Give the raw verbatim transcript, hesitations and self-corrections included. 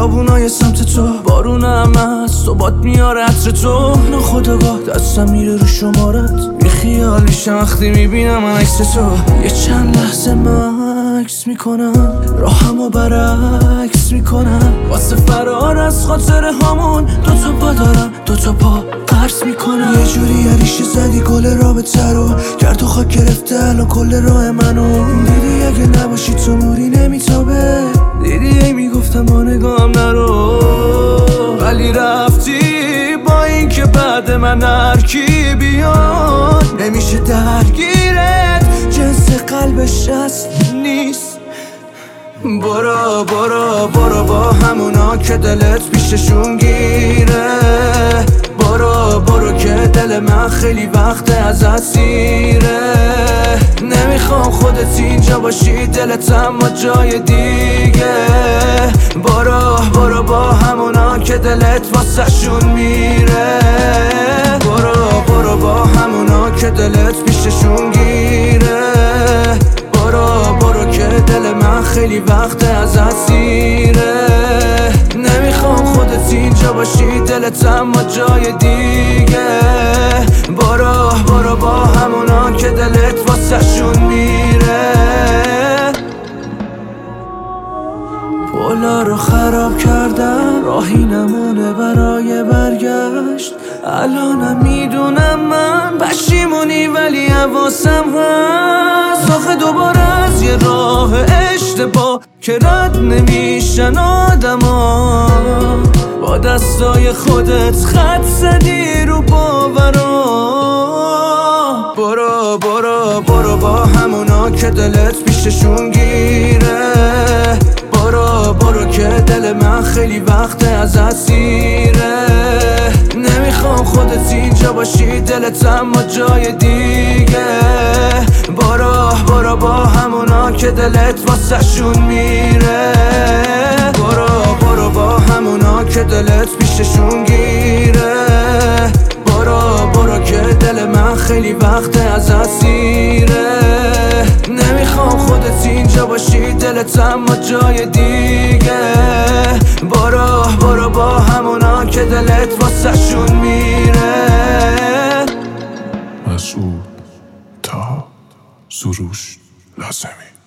خیابونای سمت تو، بارونم هست صبحات میاره عطر تو، ناخودآگاه دستم میره رو شمارت، بی خیال میشم وقتی میبینم من عکس تو. یه چند لحظه مکس میکنم، راهمو برعکس میکنم، واسه فرار از خاطر همون دو تا پا دارم، دو تا پا قرص میکنم. یه جوری عریشه زدی گل رابطه رو، کرد و خاک گرفته الان کل راه منو. دیدی اگه نباشی تو نوری نمیتابه، دیدی ای میگفتم با نگاهم نرو، ولی رفتی با این که بعد من هرکی بیاد نمیشه درگیرت، جنس قلبش اصل نیست. برو برو برو با همونا که دلت پیششون گیره، برو برو که دل من خیلی وقت از اسیره. نمیخوام خودت اینجا باشی، دلت اما جای دیگه. برو برو با همونا که دلت واسه شون میره، برو برو با همونا که دلت پیششون گیره، برو برو که دل من خیلی وقت از اسیره. نمیخوام خودت اینجا باشی، دلت اما جای دیگه. برو برو با همونا که دلت واسه شون میره. پولا رو خراب کردم، راهی نمونه برای برگشت. الانم میدونم من پشیمونی ولی حواسم هست. آخه دوباره از یه راه اشتباه که رد نمیشن آدما، با دستای خودت خط زدی رو باورا. برو برو برو با همونا که دلت پیششون گیره، برو برو که دل من خیلی وقت از اسیره. نمیخوام خودت اینجا باشی، دلت اما جای دیگه. برو برو با همونا که دلت واسه شون میره، برو برو با همونا که دلت پیششون گیره، برو برو که دل من خیلی وقت از اسیره. نمیخوام خودت اینجا باشی، دلت اما جای دیگه. برو برو با همونا که دلت واسه شون میره. مسعود تا سروش لازمی.